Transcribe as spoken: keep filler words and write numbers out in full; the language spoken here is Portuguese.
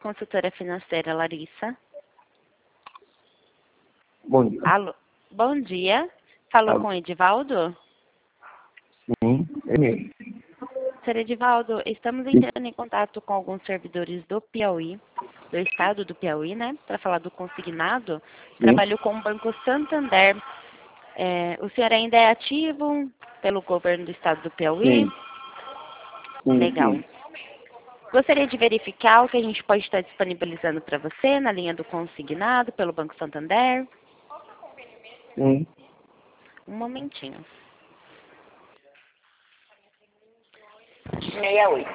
consultora financeira Larissa. Bom dia. Alô, bom dia. Falou Alô. com o Edivaldo? Sim, é mesmo. Senhor Edivaldo, estamos entrando em contato com alguns servidores do Piauí, do estado do Piauí, né? Para falar do consignado. Sim. Trabalho com o Banco Santander. É, o senhor ainda é ativo pelo governo do estado do Piauí? Sim. Sim, Legal. sim. Gostaria de verificar o que a gente pode estar disponibilizando para você na linha do consignado pelo Banco Santander. Sim. Um momentinho. sessenta e oito.